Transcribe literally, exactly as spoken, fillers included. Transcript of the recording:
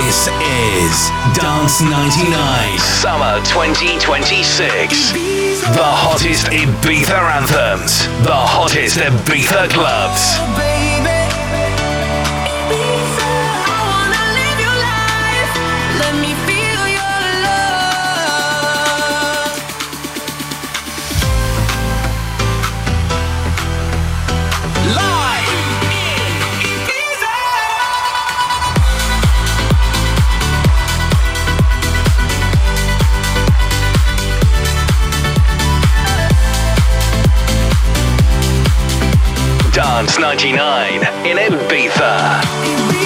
This is Dance ninety-nine Summer twenty twenty-six. The hottest Ibiza anthems, the hottest Ibiza clubs. Dance ninety-nine in Ibiza.